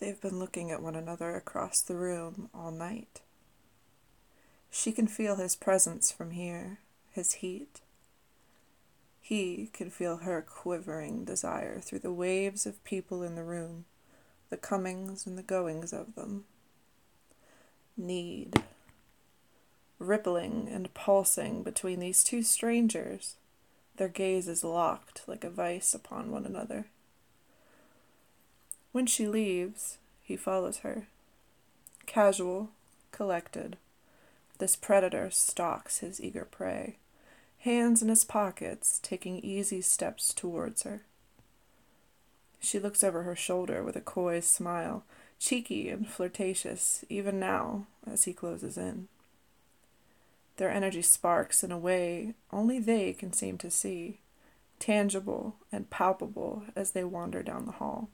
They've been looking at one another across the room all night. She can feel his presence from here, his heat. He can feel her quivering desire through the waves of people in the room, the comings and the goings of them. Need, rippling and pulsing between these two strangers, their gazes locked like a vice upon one another. When she leaves, he follows her. Casual, collected, this predator stalks his eager prey, hands in his pockets, taking easy steps towards her. She looks over her shoulder with a coy smile, cheeky and flirtatious, even now, as he closes in. Their energy sparks in a way only they can seem to see, tangible and palpable as they wander down the hall.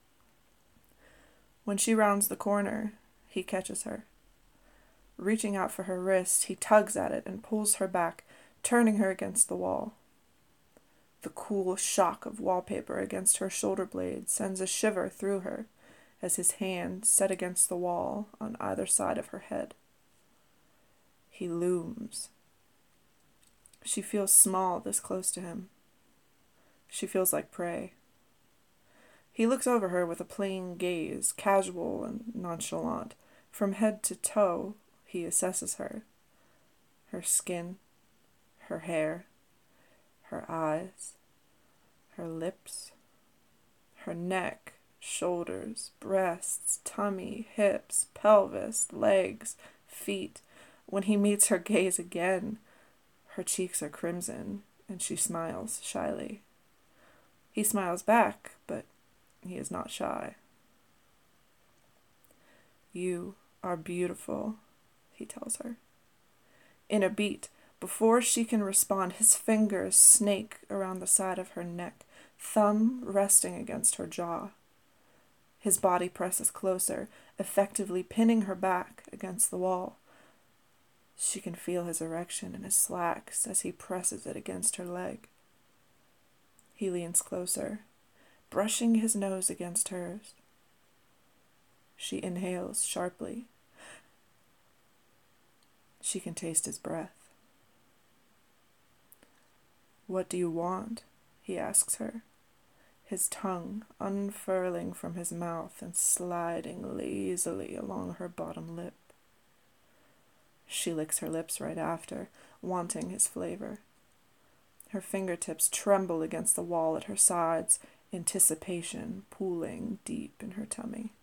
When she rounds the corner, he catches her. Reaching out for her wrist, he tugs at it and pulls her back, turning her against the wall. The cool shock of wallpaper against her shoulder blade sends a shiver through her as his hand set against the wall on either side of her head. He looms. She feels small this close to him. She feels like prey. He looks over her with a plain gaze, casual and nonchalant. From head to toe, he assesses her. Her skin, her hair, her eyes, her lips, her neck, shoulders, breasts, tummy, hips, pelvis, legs, feet. When he meets her gaze again, her cheeks are crimson, and she smiles shyly. He smiles back, but he is not shy. "You are beautiful," he tells her. In a beat, before she can respond, his fingers snake around the side of her neck, thumb resting against her jaw. His body presses closer, effectively pinning her back against the wall. She can feel his erection in his slacks as he presses it against her leg. He leans closer, brushing his nose against hers. She inhales sharply. She can taste his breath. "What do you want?" he asks her, his tongue unfurling from his mouth and sliding lazily along her bottom lip. She licks her lips right after, wanting his flavor. Her fingertips tremble against the wall at her sides, anticipation pooling deep in her tummy.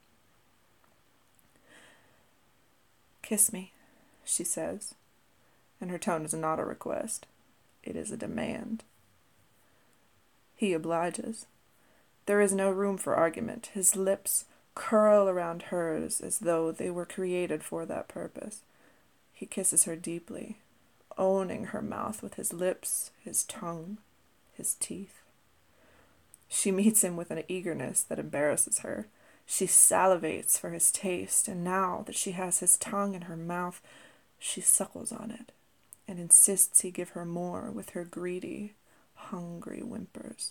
"Kiss me," she says, and her tone is not a request. It is a demand. He obliges. There is no room for argument. His lips curl around hers as though they were created for that purpose. He kisses her deeply, owning her mouth with his lips, his tongue, his teeth. She meets him with an eagerness that embarrasses her. She salivates for his taste, and now that she has his tongue in her mouth, she suckles on it and insists he give her more with her greedy, hungry whimpers.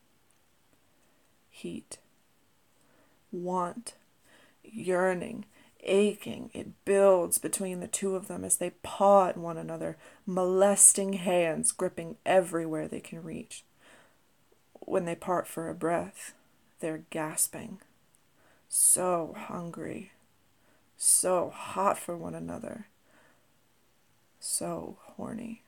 Heat, want, yearning, aching, it builds between the two of them as they paw at one another, molesting hands gripping everywhere they can reach. When they part for a breath, they're gasping, so hungry, so hot for one another, so horny.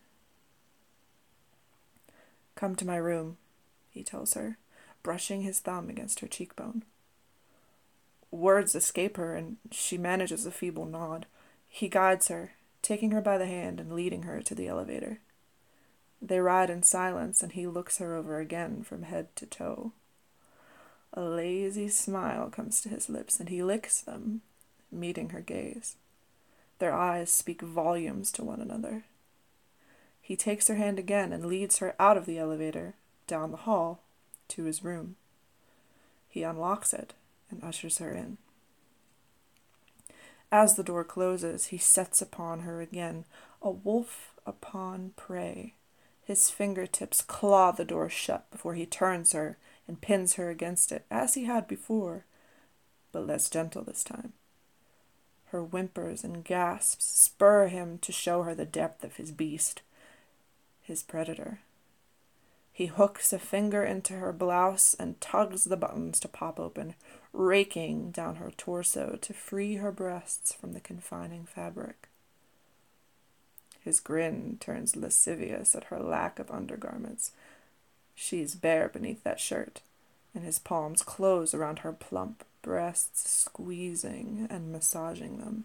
"Come to my room," he tells her, brushing his thumb against her cheekbone. Words escape her, and she manages a feeble nod. He guides her, taking her by the hand and leading her to the elevator. They ride in silence, and he looks her over again from head to toe. A lazy smile comes to his lips, and he licks them, meeting her gaze. Their eyes speak volumes to one another. He takes her hand again and leads her out of the elevator, down the hall, to his room. He unlocks it and ushers her in. As the door closes, he sets upon her again, a wolf upon prey. His fingertips claw the door shut before he turns her and pins her against it, as he had before. but less gentle this time. Her whimpers and gasps spur him to show her the depth of his beast, his predator. He hooks a finger into her blouse and tugs the buttons to pop open, raking down her torso to free her breasts from the confining fabric. His grin turns lascivious at her lack of undergarments. She's bare beneath that shirt, and his palms close around her plump breasts, squeezing and massaging them.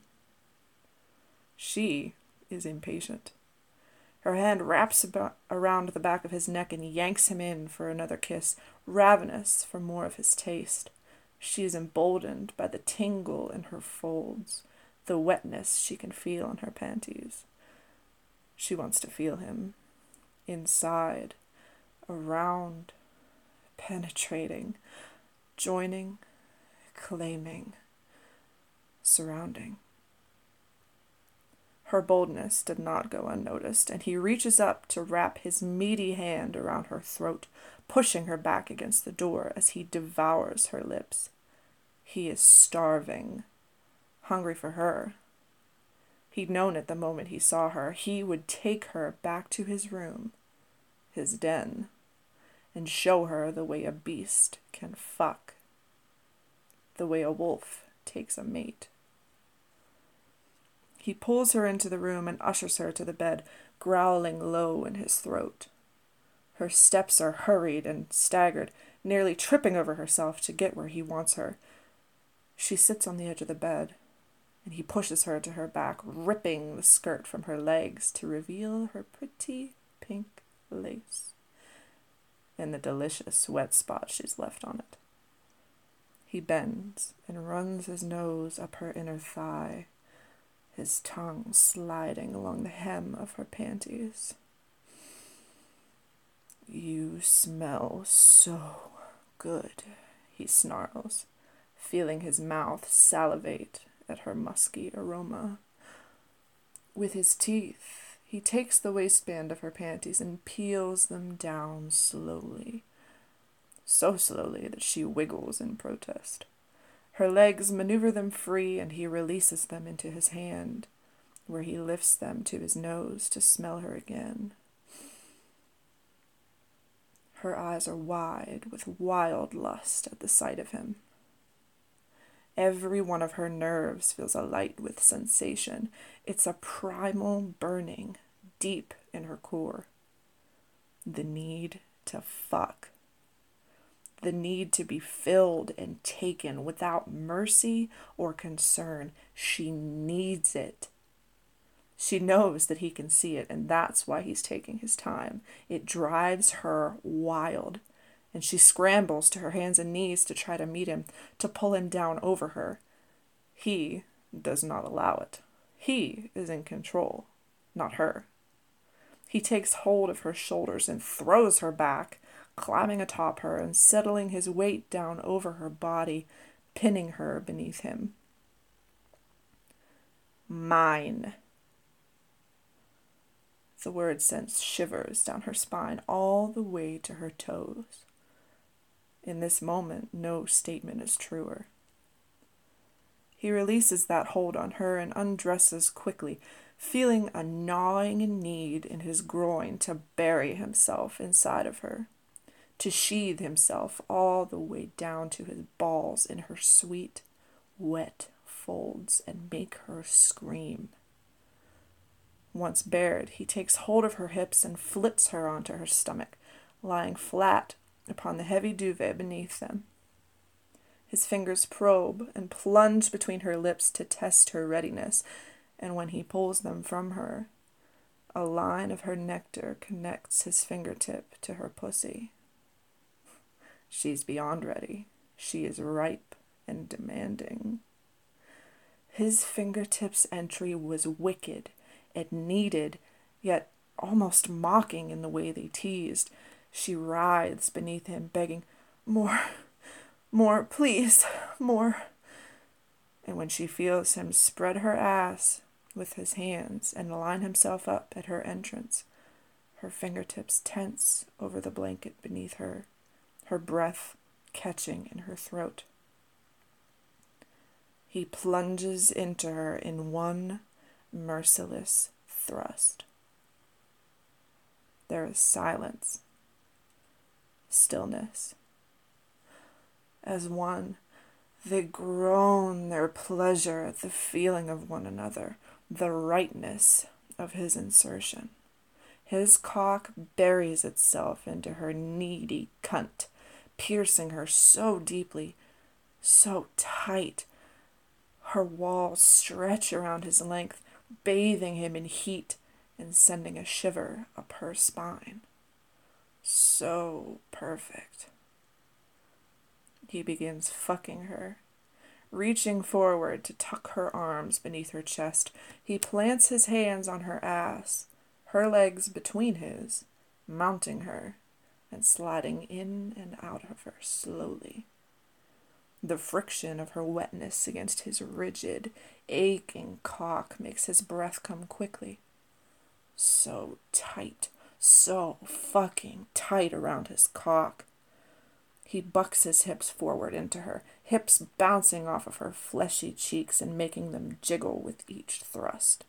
She is impatient. Her hand wraps around the back of his neck and yanks him in for another kiss, ravenous for more of his taste. She is emboldened by the tingle in her folds, the wetness she can feel on her panties. She wants to feel him, inside, around, penetrating, joining, claiming, surrounding. Her boldness did not go unnoticed, and he reaches up to wrap his meaty hand around her throat, pushing her back against the door as he devours her lips. He is starving, hungry for her. He'd known it the moment he saw her. He would take her back to his room, his den, and show her the way a beast can fuck, the way a wolf takes a mate. He pulls her into the room and ushers her to the bed, growling low in his throat. Her steps are hurried and staggered, nearly tripping over herself to get where he wants her. She sits on the edge of the bed, and he pushes her to her back, ripping the skirt from her legs to reveal her pretty pink lace and the delicious wet spot she's left on it. He bends and runs his nose up her inner thigh, his tongue sliding along the hem of her panties. "You smell so good," he snarls, feeling his mouth salivate at her musky aroma. With his teeth, he takes the waistband of her panties and peels them down slowly, so slowly that she wiggles in protest. Her legs maneuver them free, and he releases them into his hand, where he lifts them to his nose to smell her again. Her eyes are wide with wild lust at the sight of him. Every one of her nerves feels alight with sensation. It's a primal burning deep in her core. The need to fuck. The need to be filled and taken without mercy or concern. She needs it. She knows that he can see it, and that's why he's taking his time. It drives her wild, and she scrambles to her hands and knees to try to meet him, to pull him down over her. He does not allow it. He is in control, not her. He takes hold of her shoulders and throws her back, climbing atop her and settling his weight down over her body, pinning her beneath him. Mine. The word sends shivers down her spine all the way to her toes. In this moment, no statement is truer. He releases that hold on her and undresses quickly, feeling a gnawing need in his groin to bury himself inside of her, to sheathe himself all the way down to his balls in her sweet, wet folds and make her scream. Once bared, he takes hold of her hips and flips her onto her stomach, lying flat upon the heavy duvet beneath them. His fingers probe and plunge between her lips to test her readiness, and when he pulls them from her, a line of her nectar connects his fingertip to her pussy. She's beyond ready. She is ripe and demanding. His fingertips' entry was wicked and needed, yet almost mocking in the way they teased. She writhes beneath him, begging, more, please, more. And when she feels him spread her ass with his hands and line himself up at her entrance, her fingertips tense over the blanket beneath her, her breath catching in her throat. He plunges into her in one merciless thrust. There is silence, stillness. As one, they groan their pleasure at the feeling of one another, the rightness of his insertion. His cock buries itself into her needy cunt, piercing her so deeply, so tight. Her walls stretch around his length, bathing him in heat and sending a shiver up her spine. So perfect. He begins fucking her. Reaching forward to tuck her arms beneath her chest, he plants his hands on her ass, her legs between his, mounting her and sliding in and out of her slowly. The friction of her wetness against his rigid, aching cock makes his breath come quickly. So tight, so fucking tight around his cock. He bucks his hips forward into her, hips bouncing off of her fleshy cheeks and making them jiggle with each thrust.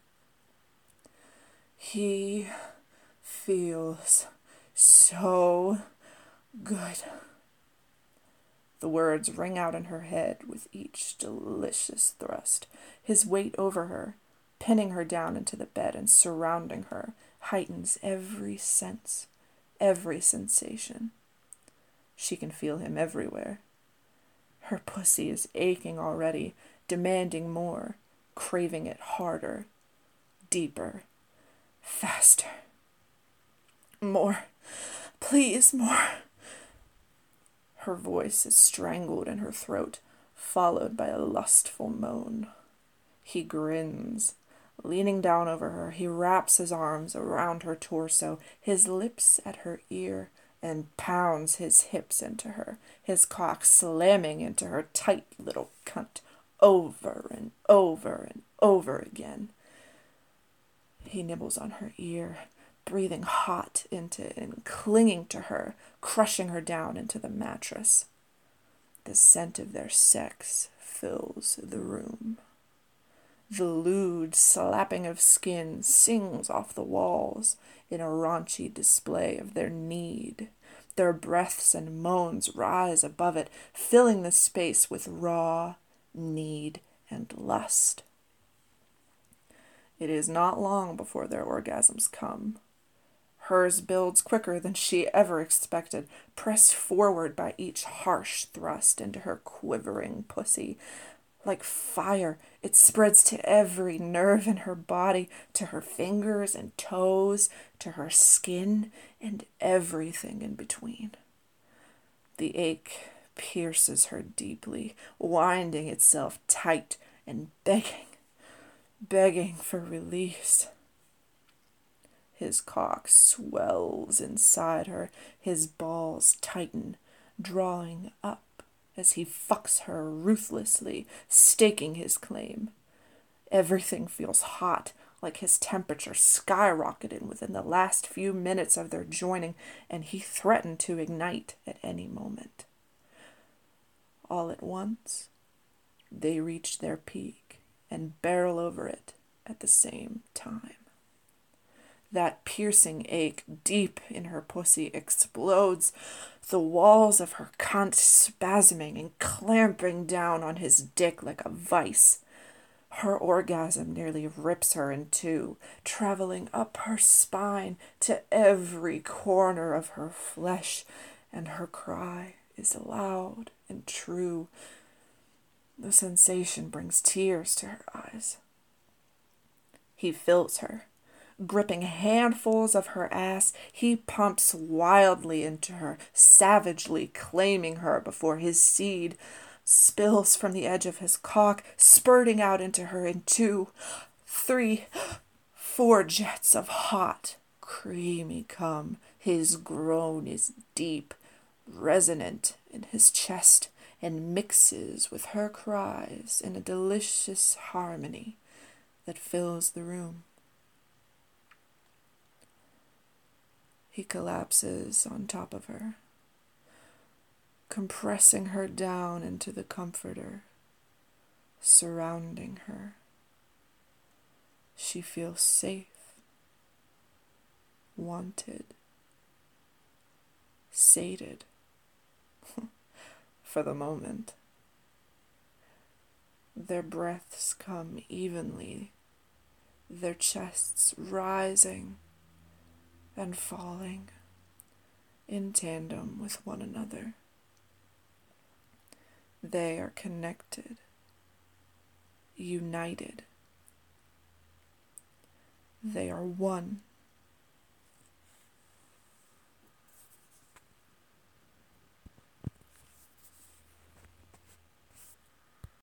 He feels so good. The words ring out in her head with each delicious thrust. His weight over her, pinning her down into the bed and surrounding her, heightens every sense, every sensation. She can feel him everywhere. Her pussy is aching already, demanding more, craving it harder, deeper, faster. More. Please, more. Her voice is strangled in her throat, followed by a lustful moan. He grins. Leaning down over her, he wraps his arms around her torso, his lips at her ear, and pounds his hips into her, his cock slamming into her tight little cunt over and over and over again. He nibbles on her ear, breathing hot into it and clinging to her, crushing her down into the mattress. The scent of their sex fills the room. The lewd slapping of skin sings off the walls in a raunchy display of their need. Their breaths and moans rise above it, filling the space with raw need and lust. It is not long before their orgasms come. Hers builds quicker than she ever expected, pressed forward by each harsh thrust into her quivering pussy. Like fire, it spreads to every nerve in her body, to her fingers and toes, to her skin, and everything in between. The ache pierces her deeply, winding itself tight and begging for release. His cock swells inside her, his balls tighten, drawing up as he fucks her ruthlessly, staking his claim. Everything feels hot, like his temperature skyrocketed within the last few minutes of their joining, and he threatened to ignite at any moment. All at once, they reach their peak and barrel over it at the same time. That piercing ache deep in her pussy explodes, the walls of her cunt spasming and clamping down on his dick like a vice. Her orgasm nearly rips her in two, traveling up her spine to every corner of her flesh, and her cry is loud and true. The sensation brings tears to her eyes. He fills her. Gripping handfuls of her ass, he pumps wildly into her, savagely claiming her before his seed spills from the edge of his cock, spurting out into her in 2, 3, 4 jets of hot, creamy cum. His groan is deep, resonant in his chest, and mixes with her cries in a delicious harmony that fills the room. He collapses on top of her, compressing her down into the comforter, surrounding her. She feels safe, wanted, sated, for the moment. Their breaths come evenly, their chests rising and falling in tandem with one another. They are connected, united. They are one.